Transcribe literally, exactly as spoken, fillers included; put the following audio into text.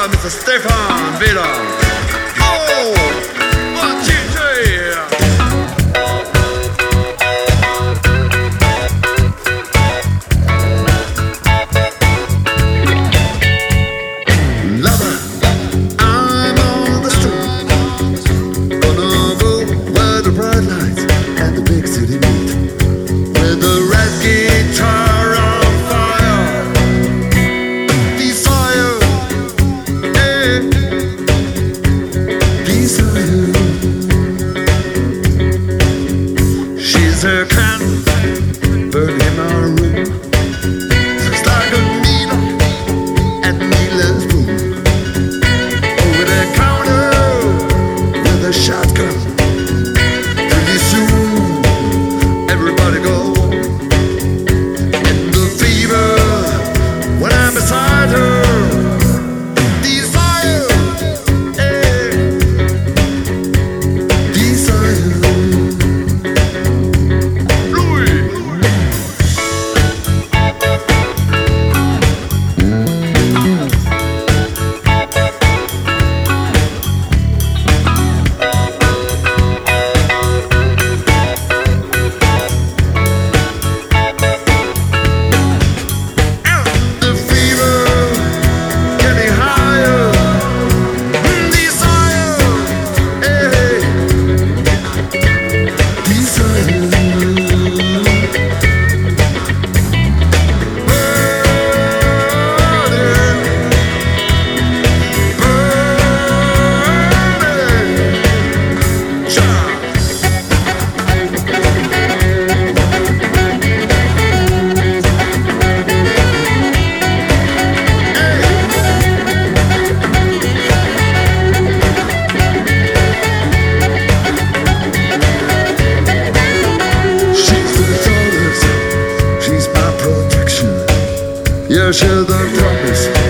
uh, Mister Stefan wieder. Oh, und D J. Her candle burning in our room, looks like a needle at needler's boom. Over the counter with a shotgun. Pretty soon, everybody go. And the fever when I'm beside her. Desire, eh, desire. Yeah, share the promise.